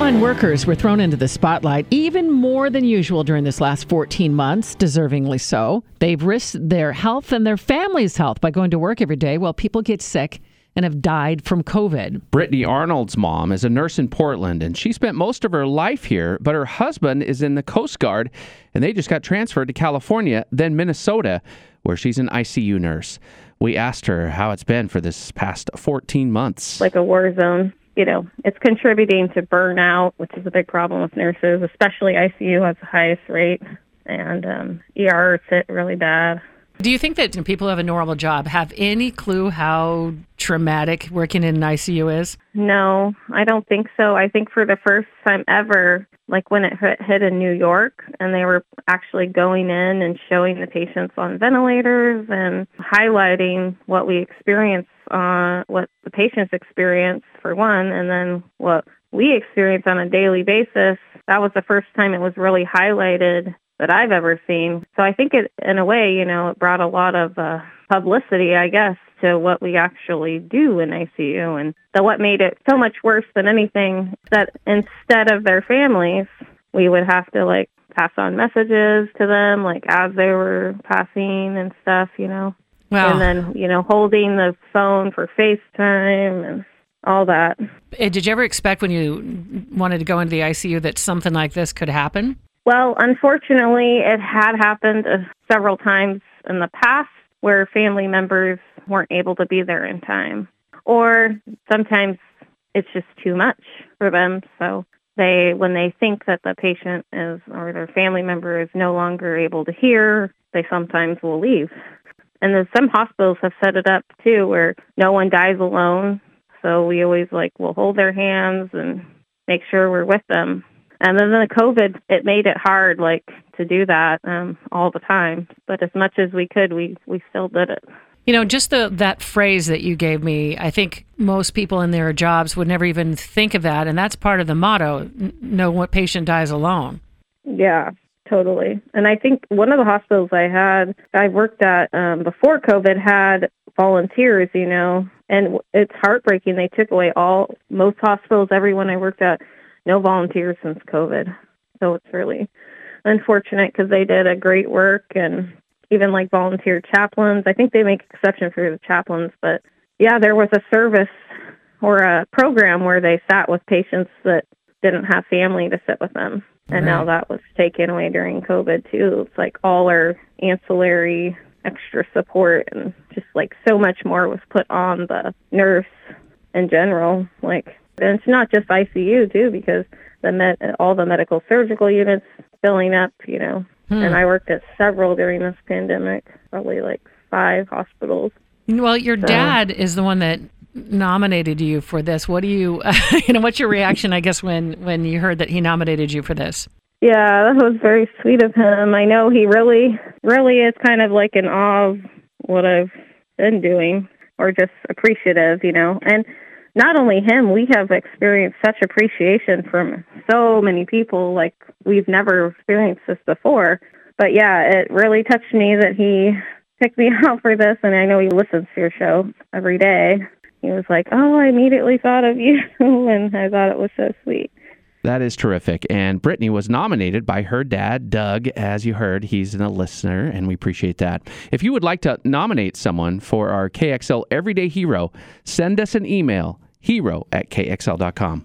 Frontline workers were thrown into the spotlight even more than usual during this last 14 months, deservingly so. They've risked their health and their family's health by going to work every day while people get sick and have died from COVID. Brittany Arnold's mom is a nurse in Portland, and she spent most of her life here, but her husband is in the Coast Guard, and they just got transferred to California, then Minnesota, where she's an ICU nurse. We asked her how it's been for this past 14 months. Like a war zone. You know, it's contributing to burnout, which is a big problem with nurses, especially ICU has the highest rate, and ER is hit really bad. Do you think that people who have a normal job have any clue how traumatic working in an ICU is? No, I don't think so. I think for the first time ever, like when it hit in New York and they were actually going in and showing the patients on ventilators and highlighting what we experience, what the patients experience for one, and then what we experience on a daily basis, that was the first time it was really highlighted that I've ever seen. So I think it, in a way, you know, it brought a lot of publicity, I guess, to what we actually do in ICU. And what made it so much worse than anything that instead of their families, we would have to like pass on messages to them, like as they were passing and stuff, you know. Wow. And then, you know, holding the phone for FaceTime and all that. Did you ever expect when you wanted to go into the ICU that something like this could happen? Well, unfortunately, it had happened several times in the past where family members weren't able to be there in time. Or sometimes it's just too much for them. So when they think that the patient is or their family member is no longer able to hear, they sometimes will leave. And then some hospitals have set it up, too, where no one dies alone. So we always, will hold their hands and make sure we're with them. And then the COVID, it made it hard, to do that all the time. But as much as we could, we still did it. You know, just that phrase that you gave me, I think most people in their jobs would never even think of that. And that's part of the motto, no patient dies alone. Yeah, totally. And I think one of the hospitals I worked at before COVID had volunteers, you know, and it's heartbreaking. They took away most hospitals, everyone I worked at, no volunteers since COVID. So it's really unfortunate because they did a great work, and even volunteer chaplains. I think they make exception for the chaplains, but yeah, there was a service or a program where they sat with patients that didn't have family to sit with them. And now that was taken away during COVID too. It's all our ancillary extra support and just so much more was put on the nurse in general. And it's not just ICU too, because all the medical surgical units filling up, you know. And I worked at several during this pandemic, probably 5 hospitals. Well, your dad is the one that nominated you for this. What do you, what's your reaction, I guess, when you heard that he nominated you for this? Yeah, that was very sweet of him. I know he really, really is kind of in awe of what I've been doing, or just appreciative, you know. And not only him, we have experienced such appreciation from so many people, we've never experienced this before. But yeah, it really touched me that he picked me out for this, and I know he listens to your show every day. He was like, oh, I immediately thought of you, and I thought it was so sweet. That is terrific. And Brittany was nominated by her dad, Doug. As you heard, he's a listener, and we appreciate that. If you would like to nominate someone for our KXL Everyday Hero, send us an email, hero@kxl.com.